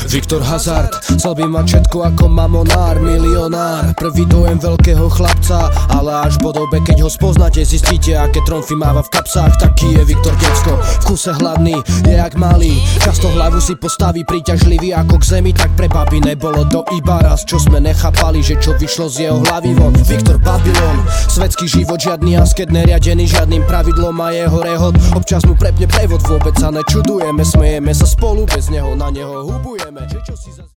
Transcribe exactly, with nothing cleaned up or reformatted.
Viktor Hazard, chcel by mať všetko ako mamonár, milionár. Prvý dojem veľkého chlapca, ale až po dobe, keď ho spoznáte, zistíte, aké tromfy máva v kapsách. Taký je Viktor Decko, v kuse hladný, je jak malý. Často hlavu si postaví príťažlivý ako k zemi, tak pre babi nebolo to iba raz, čo sme nechápali, že čo vyšlo z jeho hlavy von. Viktor Babylon, svetský život žiadny asket, neriadený žiadnym pravidlom a jeho rehot. Občas mu prepne prevod, vôbec sa nečudujeme, smejeme sa spolu, bez neho na neho hubujeme. Že čo si za...